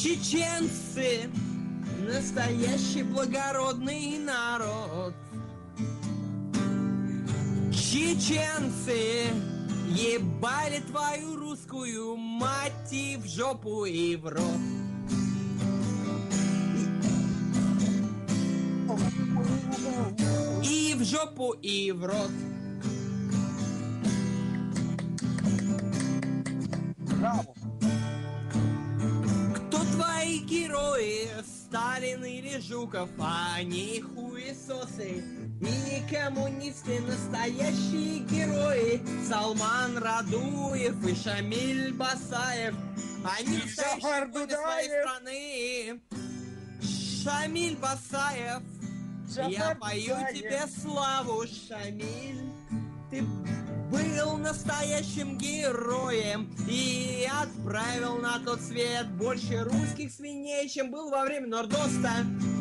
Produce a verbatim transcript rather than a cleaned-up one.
Чеченцы — настоящий благородный народ. Чеченцы ебали твою русскую мать и в жопу, и в рот. И в жопу, и в рот. Браво. Кто твои герои? Сталин или Жуков? Они хуесосы и не коммунисты, настоящие герои. Салман Радуев и Шамиль Басаев. Они настоящие воины своей страны. Шамиль Басаев, я пою тебе славу, Шамиль. Ты был настоящим героем и отправил на тот свет больше русских свиней, чем был во время Нордоста.